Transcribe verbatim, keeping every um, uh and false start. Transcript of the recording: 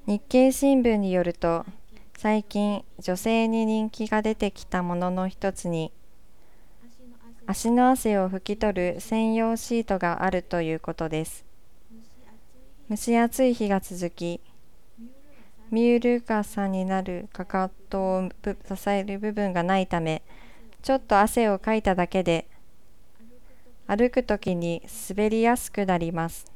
日経新聞によると、最近女性に人気が出てきたものの一つに、足の汗を拭き取る専用シートがあるということです。蒸し暑い日が続き、ミュール傘になるかかとを支える部分がないため、ちょっと汗をかいただけで歩くときに滑りやすくなります。